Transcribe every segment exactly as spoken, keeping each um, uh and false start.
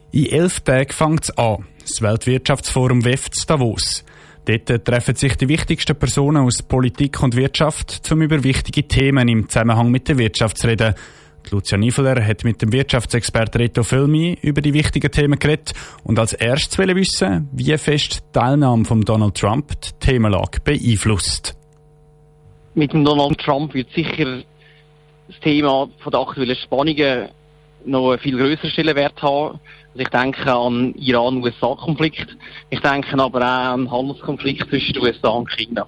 In elf Tagen fängt es an. Das Weltwirtschaftsforum W E F in Davos. Dort treffen sich die wichtigsten Personen aus Politik und Wirtschaft, um über wichtige Themen im Zusammenhang mit der Wirtschaft zu reden. Lucia Nifeler hat mit dem Wirtschaftsexperten Reto Füllmi über die wichtigen Themen geredet und als erstes wollte wissen, wie fest die Teilnahme von Donald Trump die Themenlage beeinflusst. Mit dem Donald Trump wird sicher das Thema von der aktuellen Spannungen noch einen viel grösseren Stellenwert haben. Also ich denke an den Iran-U S A-Konflikt. Ich denke aber auch an den Handelskonflikt zwischen den U S A und China.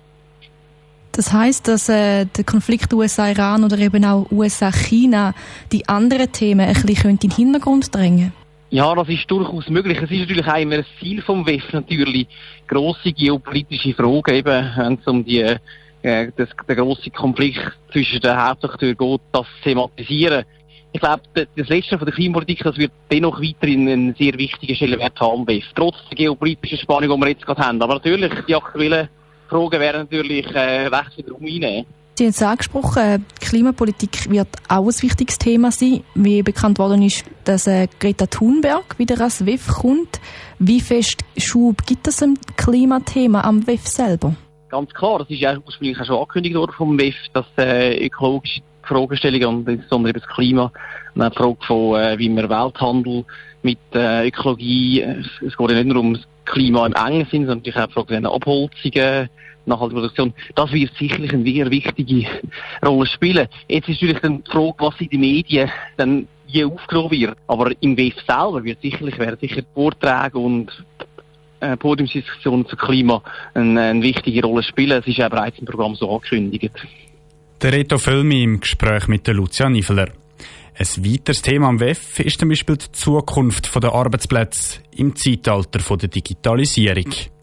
Das heisst, dass äh, der Konflikt U S A-Iran oder eben auch U S A-China die anderen Themen ein bisschen in den Hintergrund drängen? Ja, das ist durchaus möglich. Es ist natürlich auch immer das Ziel vom W E F natürlich, grosse geopolitische Fragen, eben, wenn es um die, äh, das, den grossen Konflikt zwischen den Hauptakteuren geht, das zu thematisieren. Ich glaube, das Letzte von der Klimapolitik, das wird dennoch weiterhin einen sehr wichtigen Stellenwert haben, W E F, trotz der geopolitischen Spannung, die wir jetzt gerade haben. Aber natürlich, die aktuellen Fragen werden natürlich äh, recht viel Raum einnehmen. Sie haben es angesprochen, die Klimapolitik wird auch ein wichtiges Thema sein. Wie bekannt worden ist, dass äh, Greta Thunberg wieder als W E F kommt. Wie fest Schub gibt es im Klimathema am W E F selber? Ganz klar, das ist ja ursprünglich auch schon angekündigt worden vom W E F, dass äh, ökologische Fragestellungen und insbesondere über das Klima und auch die Frage von, äh, wie man Welthandel mit äh, Ökologie, äh, es geht ja nicht nur um das Klima im engen Sinn, sondern natürlich auch die Frage der Abholzungen, nachhaltige Produktion. Das wird sicherlich eine sehr wichtige Rolle spielen. Jetzt ist natürlich dann die Frage, was in den Medien dann je aufgenommen wird. Aber im W E F selber wird sicherlich, werden sicher Vorträge und äh, Podiumsdiskussionen zum Klima eine, eine wichtige Rolle spielen. Es ist ja bereits im Programm so angekündigt. Der Reto Füllmi im Gespräch mit der Lucia Nifeler. Ein weiteres Thema am W E F ist zum Beispiel die Zukunft der Arbeitsplätze im Zeitalter der Digitalisierung.